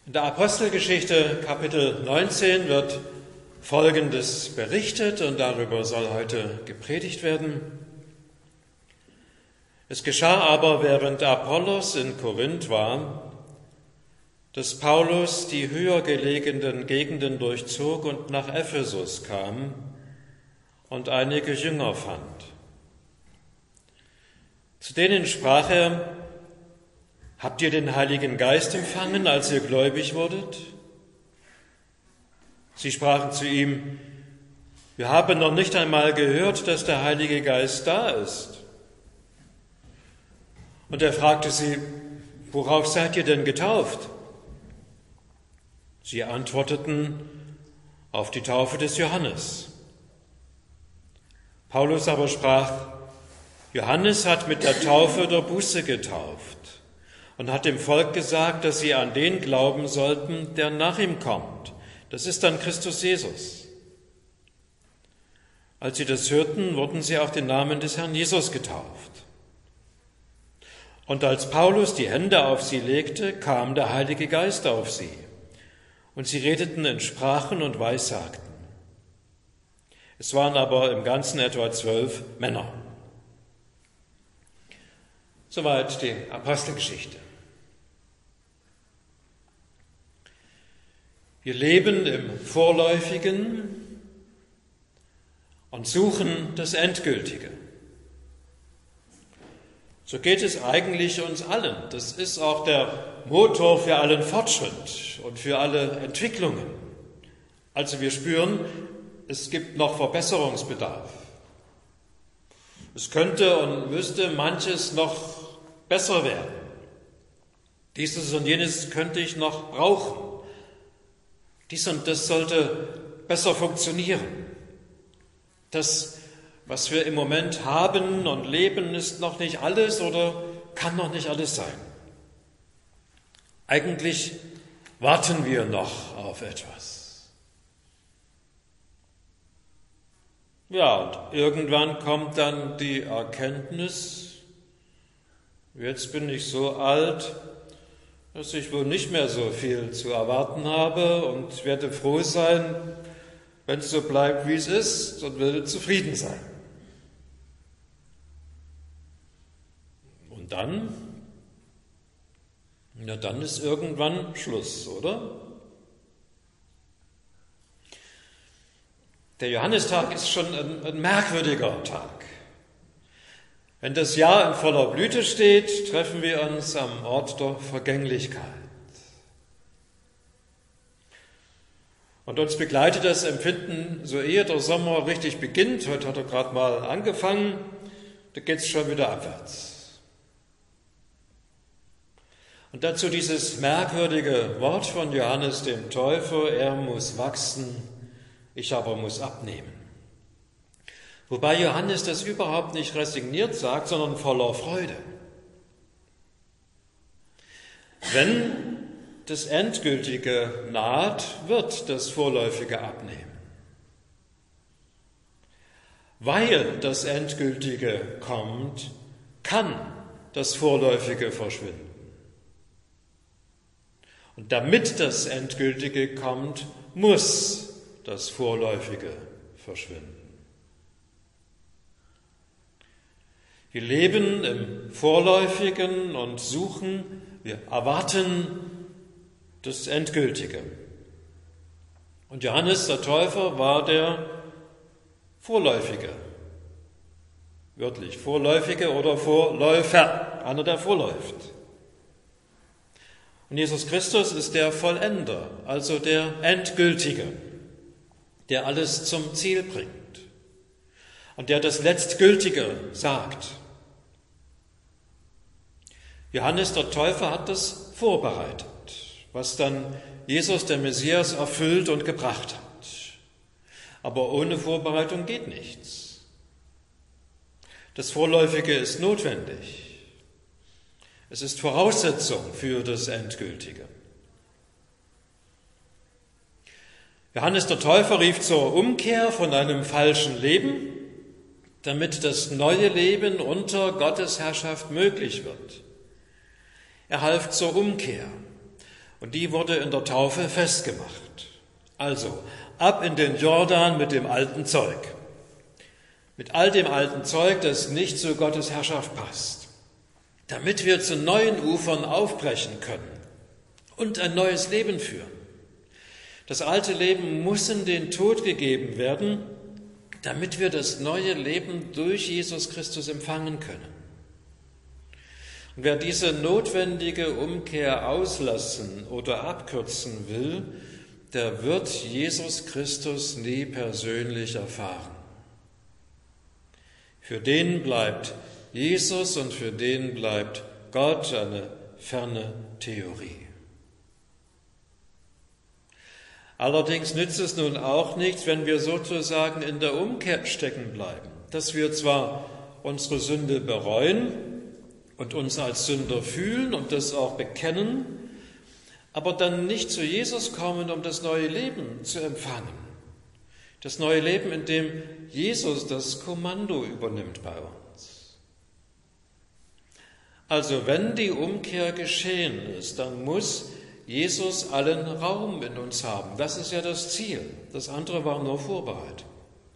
In der Apostelgeschichte Kapitel 19 wird Folgendes berichtet und darüber soll heute gepredigt werden. Es geschah aber, während Apollos in Korinth war, dass Paulus die höher gelegenen Gegenden durchzog und nach Ephesus kam und einige Jünger fand. Zu denen sprach er: Habt ihr den Heiligen Geist empfangen, als ihr gläubig wurdet? Sie sprachen zu ihm: Wir haben noch nicht einmal gehört, dass der Heilige Geist da ist. Und er fragte sie: Worauf seid ihr denn getauft? Sie antworteten: Auf die Taufe des Johannes. Paulus aber sprach: Johannes hat mit der Taufe der Buße getauft und hat dem Volk gesagt, dass sie an den glauben sollten, der nach ihm kommt. Das ist dann Christus Jesus. Als sie das hörten, wurden sie auf den Namen des Herrn Jesus getauft. Und als Paulus die Hände auf sie legte, kam der Heilige Geist auf sie. Und sie redeten in Sprachen und Weissagten. Es waren aber im Ganzen etwa 12 Männer. Soweit die Apostelgeschichte. Wir leben im Vorläufigen und suchen das Endgültige. So geht es eigentlich uns allen. Das ist auch der Motor für allen Fortschritt und für alle Entwicklungen. Also wir spüren, es gibt noch Verbesserungsbedarf. Es könnte und müsste manches noch besser werden. Dieses und jenes könnte ich noch brauchen. Dies und das sollte besser funktionieren. Das, was wir im Moment haben und leben, ist noch nicht alles oder kann noch nicht alles sein. Eigentlich warten wir noch auf etwas. Ja, und irgendwann kommt dann die Erkenntnis: Jetzt bin ich so alt, dass ich wohl nicht mehr so viel zu erwarten habe und werde froh sein, wenn es so bleibt, wie es ist, und will zufrieden sein. Und dann? Ja, dann ist irgendwann Schluss, oder? Der Johannistag ist schon ein merkwürdiger Tag. Wenn das Jahr in voller Blüte steht, treffen wir uns am Ort der Vergänglichkeit. Und uns begleitet das Empfinden, so ehe der Sommer richtig beginnt, heute hat er gerade mal angefangen, da geht es schon wieder abwärts. Und dazu dieses merkwürdige Wort von Johannes dem Täufer: Er muss wachsen, ich aber muss abnehmen. Wobei Johannes das überhaupt nicht resigniert sagt, sondern voller Freude. Wenn das Endgültige naht, wird das Vorläufige abnehmen. Weil das Endgültige kommt, kann das Vorläufige verschwinden. Und damit das Endgültige kommt, muss das Vorläufige verschwinden. Wir leben im Vorläufigen und suchen, wir erwarten das Endgültige. Und Johannes der Täufer war der Vorläufige. Wörtlich Vorläufige oder Vorläufer, einer, der vorläuft. Und Jesus Christus ist der Vollender, also der Endgültige, der alles zum Ziel bringt und der das Letztgültige sagt. Johannes der Täufer hat das vorbereitet, was dann Jesus, der Messias, erfüllt und gebracht hat. Aber ohne Vorbereitung geht nichts. Das Vorläufige ist notwendig. Es ist Voraussetzung für das Endgültige. Johannes der Täufer rief zur Umkehr von einem falschen Leben, damit das neue Leben unter Gottes Herrschaft möglich wird. Er half zur Umkehr. Und die wurde in der Taufe festgemacht. Also, ab in den Jordan mit dem alten Zeug. Mit all dem alten Zeug, das nicht zu Gottes Herrschaft passt. Damit wir zu neuen Ufern aufbrechen können und ein neues Leben führen. Das alte Leben muss in den Tod gegeben werden, damit wir das neue Leben durch Jesus Christus empfangen können. Und wer diese notwendige Umkehr auslassen oder abkürzen will, der wird Jesus Christus nie persönlich erfahren. Für den bleibt Jesus und für den bleibt Gott eine ferne Theorie. Allerdings nützt es nun auch nichts, wenn wir sozusagen in der Umkehr stecken bleiben, dass wir zwar unsere Sünde bereuen und uns als Sünder fühlen und das auch bekennen, aber dann nicht zu Jesus kommen, um das neue Leben zu empfangen. Das neue Leben, in dem Jesus das Kommando übernimmt bei uns. Also wenn die Umkehr geschehen ist, dann muss Jesus allen Raum in uns haben. Das ist ja das Ziel. Das andere war nur Vorbereitung.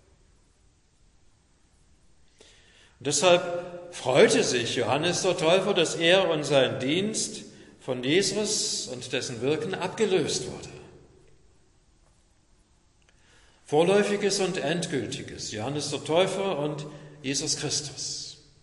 Und deshalb freute sich Johannes der Täufer, dass er und sein Dienst von Jesus und dessen Wirken abgelöst wurde. Vorläufiges und Endgültiges, Johannes der Täufer und Jesus Christus.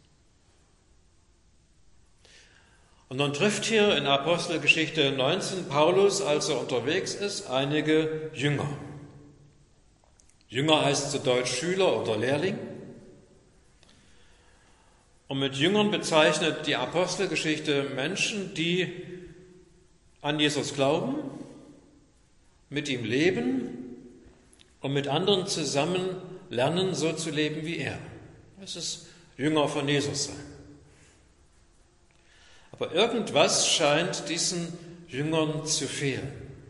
Und nun trifft hier in Apostelgeschichte 19 Paulus, als er unterwegs ist, einige Jünger. Jünger heißt zu Deutsch Schüler oder Lehrling. Und mit Jüngern bezeichnet die Apostelgeschichte Menschen, die an Jesus glauben, mit ihm leben und mit anderen zusammen lernen, so zu leben wie er. Das ist Jünger von Jesus sein. Aber irgendwas scheint diesen Jüngern zu fehlen.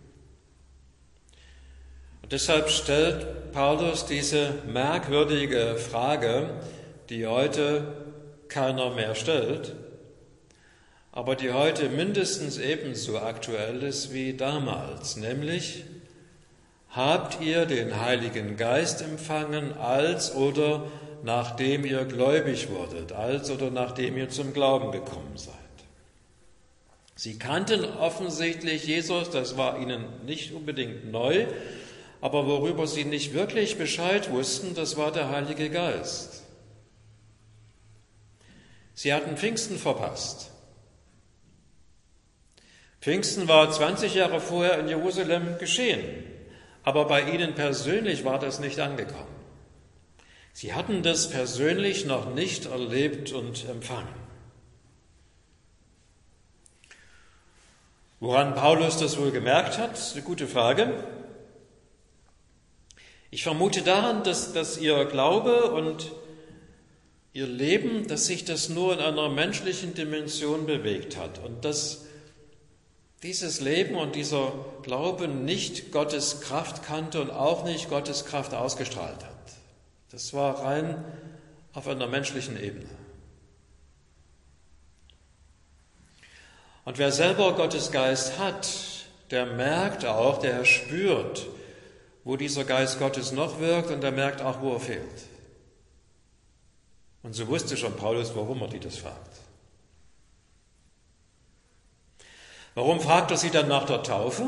Und deshalb stellt Paulus diese merkwürdige Frage, die heute keiner mehr stellt, aber die heute mindestens ebenso aktuell ist wie damals, nämlich: Habt ihr den Heiligen Geist empfangen, als oder nachdem ihr gläubig wurdet, als oder nachdem ihr zum Glauben gekommen seid? Sie kannten offensichtlich Jesus, das war ihnen nicht unbedingt neu, aber worüber sie nicht wirklich Bescheid wussten, das war der Heilige Geist. Sie hatten Pfingsten verpasst. Pfingsten war 20 Jahre vorher in Jerusalem geschehen, aber bei ihnen persönlich war das nicht angekommen. Sie hatten das persönlich noch nicht erlebt und empfangen. Woran Paulus das wohl gemerkt hat, ist eine gute Frage. Ich vermute daran, dass ihr Glaube und ihr Leben, dass sich das nur in einer menschlichen Dimension bewegt hat und dass dieses Leben und dieser Glaube nicht Gottes Kraft kannte und auch nicht Gottes Kraft ausgestrahlt hat. Das war rein auf einer menschlichen Ebene. Und wer selber Gottes Geist hat, der merkt auch, der spürt, wo dieser Geist Gottes noch wirkt, und der merkt auch, wo er fehlt. Und so wusste schon Paulus, warum er die das fragt. Warum fragt er sie dann nach der Taufe?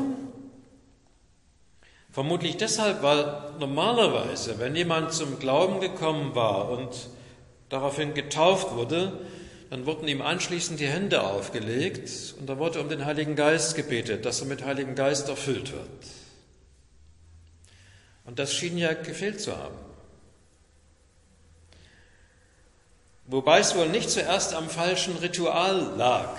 Vermutlich deshalb, weil normalerweise, wenn jemand zum Glauben gekommen war und daraufhin getauft wurde, dann wurden ihm anschließend die Hände aufgelegt und da wurde um den Heiligen Geist gebetet, dass er mit Heiligen Geist erfüllt wird. Und das schien ja gefehlt zu haben. Wobei es wohl nicht zuerst am falschen Ritual lag.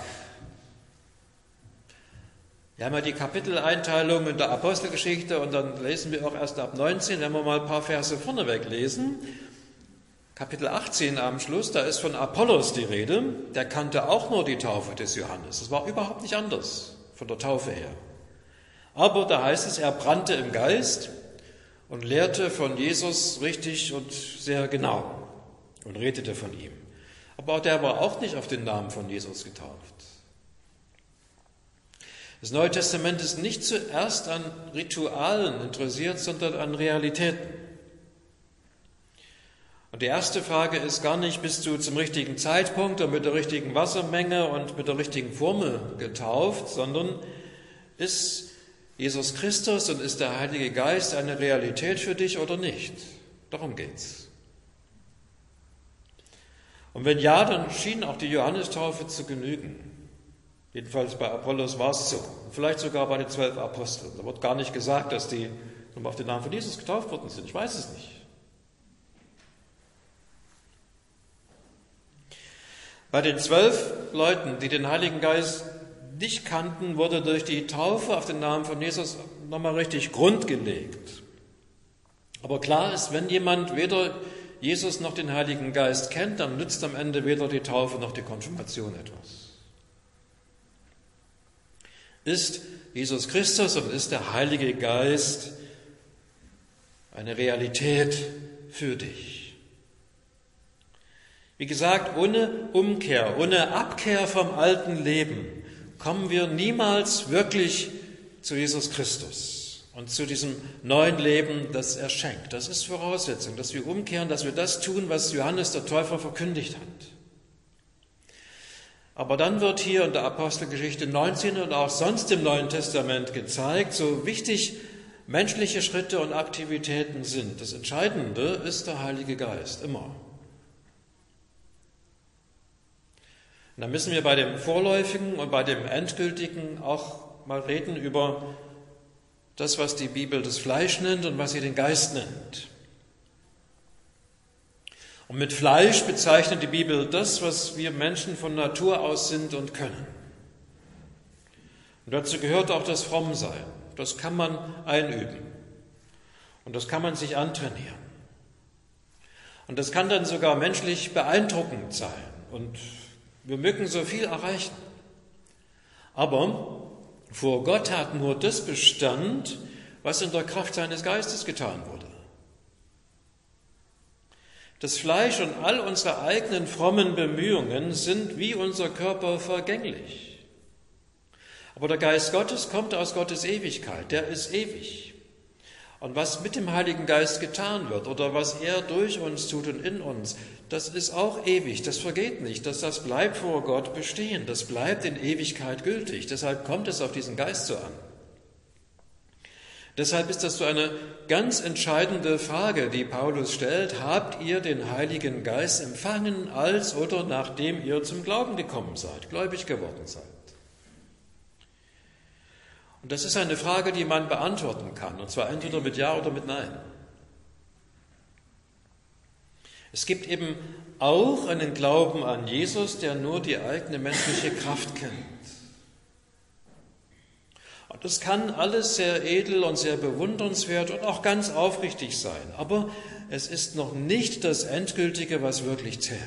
Wir haben ja die Kapiteleinteilung in der Apostelgeschichte und dann lesen wir auch erst ab 19, wenn wir mal ein paar Verse vorneweg lesen. Kapitel 18 am Schluss, da ist von Apollos die Rede, der kannte auch nur die Taufe des Johannes. Es war überhaupt nicht anders von der Taufe her. Aber da heißt es, er brannte im Geist und lehrte von Jesus richtig und sehr genau und redete von ihm. Aber der war auch nicht auf den Namen von Jesus getauft. Das Neue Testament ist nicht zuerst an Ritualen interessiert, sondern an Realitäten. Und die erste Frage ist gar nicht, bist du zum richtigen Zeitpunkt und mit der richtigen Wassermenge und mit der richtigen Formel getauft, sondern ist Jesus Christus und ist der Heilige Geist eine Realität für dich oder nicht? Darum geht's. Und wenn ja, dann schien auch die Johannestaufe zu genügen. Jedenfalls bei Apollos war es so. Vielleicht sogar bei den 12 Aposteln. Da wird gar nicht gesagt, dass die auf den Namen von Jesus getauft worden sind. Ich weiß es nicht. Bei den 12 Leuten, die den Heiligen Geist nicht kannten, wurde durch die Taufe auf den Namen von Jesus nochmal richtig Grund gelegt. Aber klar ist, wenn jemand weder Jesus noch den Heiligen Geist kennt, dann nützt am Ende weder die Taufe noch die Konfirmation etwas. Ist Jesus Christus und ist der Heilige Geist eine Realität für dich? Wie gesagt, ohne Umkehr, ohne Abkehr vom alten Leben kommen wir niemals wirklich zu Jesus Christus und zu diesem neuen Leben, das er schenkt. Das ist Voraussetzung, dass wir umkehren, dass wir das tun, was Johannes der Täufer verkündigt hat. Aber dann wird hier in der Apostelgeschichte 19 und auch sonst im Neuen Testament gezeigt, so wichtig menschliche Schritte und Aktivitäten sind. Das Entscheidende ist der Heilige Geist, immer. Und dann müssen wir bei dem Vorläufigen und bei dem Endgültigen auch mal reden über das, was die Bibel das Fleisch nennt und was sie den Geist nennt. Und mit Fleisch bezeichnet die Bibel das, was wir Menschen von Natur aus sind und können. Und dazu gehört auch das Frommsein. Das kann man einüben. Und das kann man sich antrainieren. Und das kann dann sogar menschlich beeindruckend sein. Und wir mögen so viel erreichen. Aber vor Gott hat nur das Bestand, was in der Kraft seines Geistes getan wurde. Das Fleisch und all unsere eigenen frommen Bemühungen sind wie unser Körper vergänglich. Aber der Geist Gottes kommt aus Gottes Ewigkeit, der ist ewig. Und was mit dem Heiligen Geist getan wird oder was er durch uns tut und in uns, das ist auch ewig, das vergeht nicht, das bleibt vor Gott bestehen, das bleibt in Ewigkeit gültig. Deshalb kommt es auf diesen Geist so an. Deshalb ist das so eine ganz entscheidende Frage, die Paulus stellt. Habt ihr den Heiligen Geist empfangen, als oder nachdem ihr zum Glauben gekommen seid, gläubig geworden seid? Und das ist eine Frage, die man beantworten kann, und zwar entweder mit Ja oder mit Nein. Es gibt eben auch einen Glauben an Jesus, der nur die eigene menschliche Kraft kennt. Und das kann alles sehr edel und sehr bewundernswert und auch ganz aufrichtig sein. Aber es ist noch nicht das Endgültige, was wirklich zählt.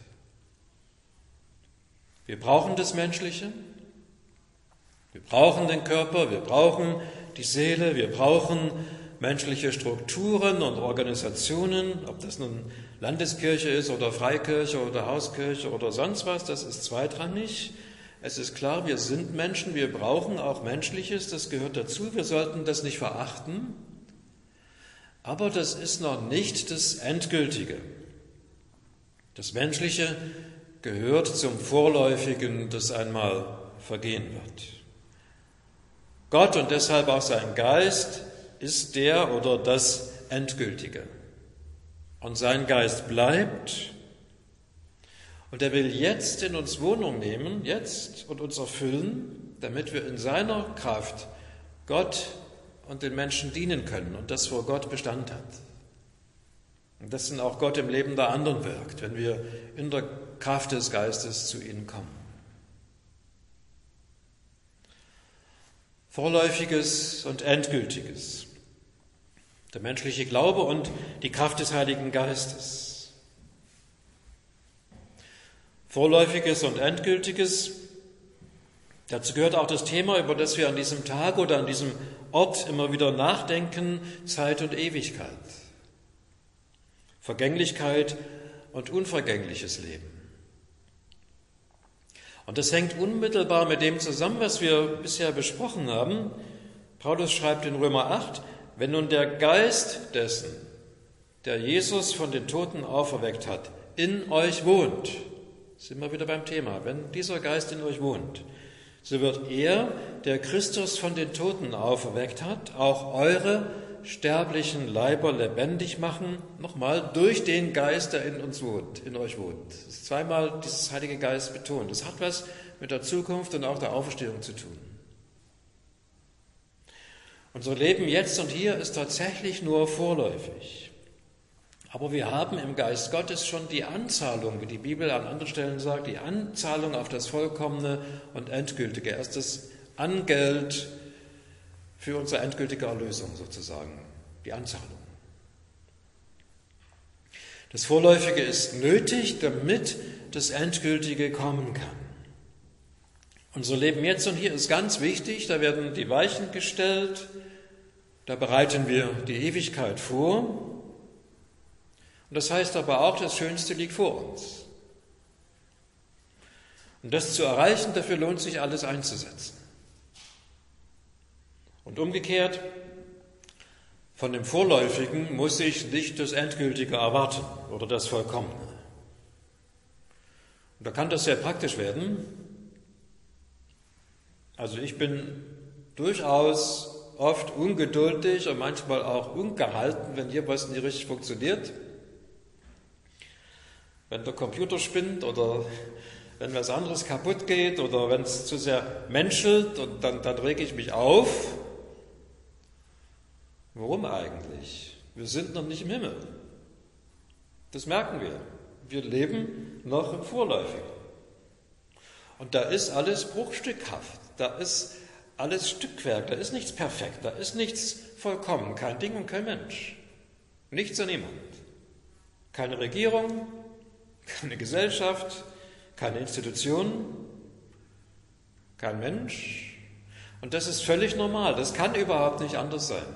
Wir brauchen das Menschliche, wir brauchen den Körper, wir brauchen die Seele, wir brauchen menschliche Strukturen und Organisationen, ob das nun Landeskirche ist oder Freikirche oder Hauskirche oder sonst was, das ist zweitrangig. Es ist klar, wir sind Menschen, wir brauchen auch Menschliches, das gehört dazu, wir sollten das nicht verachten, aber das ist noch nicht das Endgültige. Das Menschliche gehört zum Vorläufigen, das einmal vergehen wird. Gott und deshalb auch sein Geist ist der oder das Endgültige. Und sein Geist bleibt. Und er will jetzt in uns Wohnung nehmen, jetzt und uns erfüllen, damit wir in seiner Kraft Gott und den Menschen dienen können und das vor Gott Bestand hat. Und das dann auch Gott im Leben der anderen wirkt, wenn wir in der Kraft des Geistes zu ihnen kommen. Vorläufiges und Endgültiges. Der menschliche Glaube und die Kraft des Heiligen Geistes. Vorläufiges und Endgültiges, dazu gehört auch das Thema, über das wir an diesem Tag oder an diesem Ort immer wieder nachdenken, Zeit und Ewigkeit, Vergänglichkeit und unvergängliches Leben. Und das hängt unmittelbar mit dem zusammen, was wir bisher besprochen haben. Paulus schreibt in Römer 8, wenn nun der Geist dessen, der Jesus von den Toten auferweckt hat, in euch wohnt, sind wir wieder beim Thema, wenn dieser Geist in euch wohnt, so wird er, der Christus von den Toten auferweckt hat, auch eure sterblichen Leiber lebendig machen, nochmal, durch den Geist, der in uns wohnt, in euch wohnt. Das ist zweimal dieses Heilige Geist betont. Das hat was mit der Zukunft und auch der Auferstehung zu tun. Unser Leben jetzt und hier ist tatsächlich nur vorläufig. Aber wir haben im Geist Gottes schon die Anzahlung, wie die Bibel an anderen Stellen sagt, die Anzahlung auf das Vollkommene und Endgültige. Erst das Angeld für unsere endgültige Erlösung sozusagen, die Anzahlung. Das Vorläufige ist nötig, damit das Endgültige kommen kann. Unser Leben jetzt und hier ist ganz wichtig, da werden die Weichen gestellt, da bereiten wir die Ewigkeit vor. Und das heißt aber auch, das Schönste liegt vor uns. Und das zu erreichen, dafür lohnt sich alles einzusetzen. Und umgekehrt, von dem Vorläufigen muss ich nicht das Endgültige erwarten oder das Vollkommene. Und da kann das sehr praktisch werden. Also ich bin durchaus oft ungeduldig und manchmal auch ungehalten, wenn hier was nicht richtig funktioniert. Wenn der Computer spinnt oder wenn was anderes kaputt geht oder wenn es zu sehr menschelt, und dann rege ich mich auf. Warum eigentlich? Wir sind noch nicht im Himmel. Das merken wir. Wir leben noch im Vorläufigen. Und da ist alles bruchstückhaft. Da ist alles Stückwerk. Da ist nichts perfekt. Da ist nichts vollkommen. Kein Ding und kein Mensch. Nichts und niemand. Keine Regierung, keine Gesellschaft, keine Institution, kein Mensch. Und das ist völlig normal. Das kann überhaupt nicht anders sein.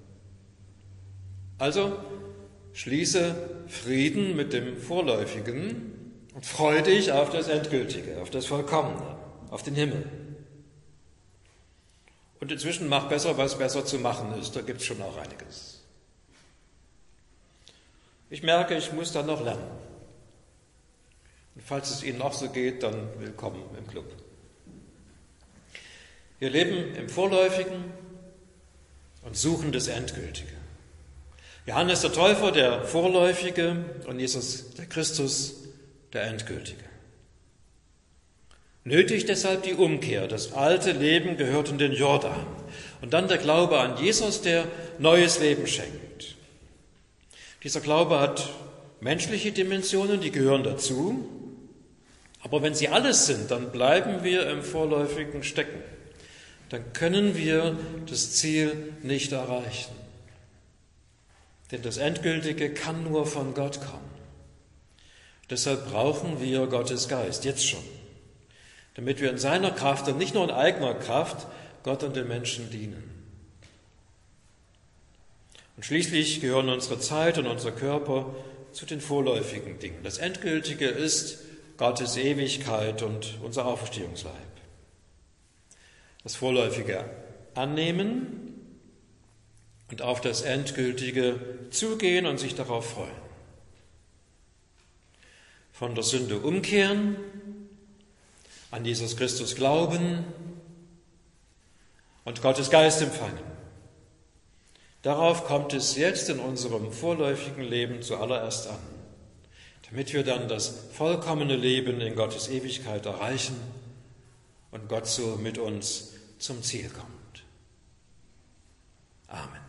Also schließe Frieden mit dem Vorläufigen und freue dich auf das Endgültige, auf das Vollkommene, auf den Himmel. Und inzwischen mach besser, was besser zu machen ist. Da gibt es schon auch einiges. Ich merke, ich muss dann noch lernen. Und falls es Ihnen auch so geht, dann willkommen im Club. Wir leben im Vorläufigen und suchen das Endgültige. Johannes der Täufer, der Vorläufige, und Jesus, der Christus, der Endgültige. Nötig deshalb die Umkehr. Das alte Leben gehört in den Jordan. Und dann der Glaube an Jesus, der neues Leben schenkt. Dieser Glaube hat menschliche Dimensionen, die gehören dazu. Aber wenn sie alles sind, dann bleiben wir im Vorläufigen stecken. Dann können wir das Ziel nicht erreichen. Denn das Endgültige kann nur von Gott kommen. Deshalb brauchen wir Gottes Geist, jetzt schon, damit wir in seiner Kraft und nicht nur in eigener Kraft Gott und den Menschen dienen. Und schließlich gehören unsere Zeit und unser Körper zu den vorläufigen Dingen. Das Endgültige ist Gottes Ewigkeit und unser Auferstehungsleib. Das Vorläufige annehmen und auf das Endgültige zugehen und sich darauf freuen. Von der Sünde umkehren, an Jesus Christus glauben und Gottes Geist empfangen. Darauf kommt es jetzt in unserem vorläufigen Leben zuallererst an, damit wir dann das vollkommene Leben in Gottes Ewigkeit erreichen und Gott so mit uns zum Ziel kommt. Amen.